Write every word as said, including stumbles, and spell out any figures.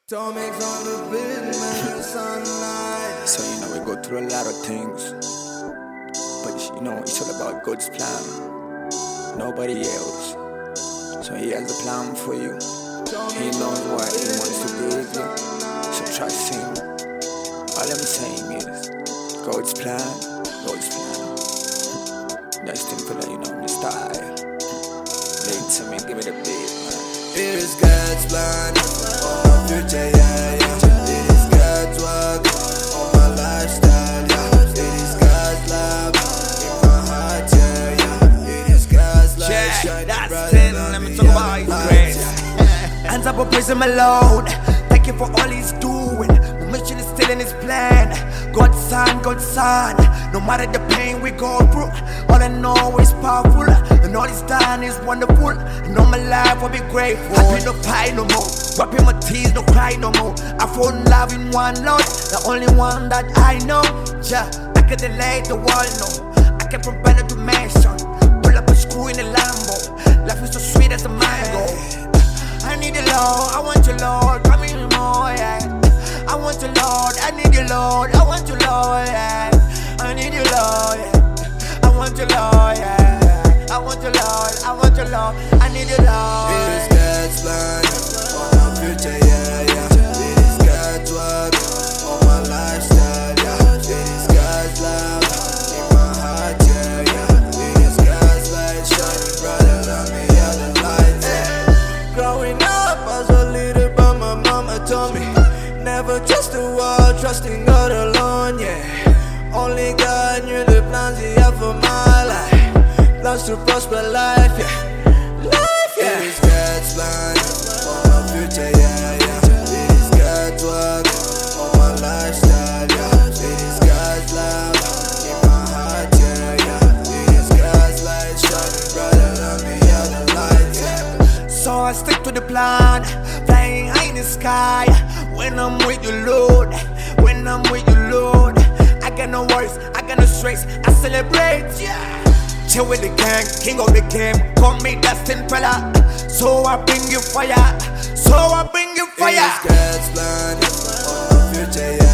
Don't make on the big man sunlight. So you know we go through a lot of things, but you know it's all about God's plan, nobody else. So He has a plan for you. He knows what He wants to do with you. So trust Him. All I'm saying is God's plan, God's plan. That's simple, you know the style. Lead to me, give me the beat, man. It is God's plan for my future, yeah, yeah. It is God's work on my lifestyle, yeah. It is God's love in my heart, yeah, yeah. It is God's light yeah, shining that's brighter it. than Let me the talk about His other grace. lights. Hands up, we're praising my Lord. Thank you for all He's doing. My mission is still in His plan. God's son, God's son. No matter the pain we go through, all I know is powerful, and all He's done is wonderful. And all my life I'll be grateful. Happy no fight no more, dropping my tears, no cry no more. I fall in love in one Lord, the only one that I know. Yeah, I can delay the world, no. I came from better to mansion, pull up a screw in a Lambo. Life is so sweet as a mango. I need you, Lord, I want you, Lord, come in more, yeah. I want you, Lord, I need you, Lord, I want you, Lord, yeah. I need you, Lord, yeah. I want you, Lord, yeah. I want you, Lord, I want you, Lord, I need you, Lord. It is God's plan for my future, yeah, yeah. It is God's work on my lifestyle, yeah. It is God's love in my heart, yeah, yeah. It is God's light shining brighter than the other lights, yeah. Growing up, I was a leader, but my mama told me never trust the world, trusting God alone, yeah. Only God knew the plans He had for my life. Plans to prosper life, yeah. Life, yeah. It is God's plan for my future, yeah, yeah. It is God's work on my lifestyle, yeah. It is God's love in my heart, yeah, yeah. It is God's light shining brighter than the other lights, yeah. So I stick to the plan, flying high in the sky. When I'm with you, Lord, when I'm with you, Lord, I got no worries, I got no stress, I celebrate, yeah. Chill with the gang, king of the game, call me destined fella. So I bring you fire, so I bring you fire. It is God's plan for my future, yeah.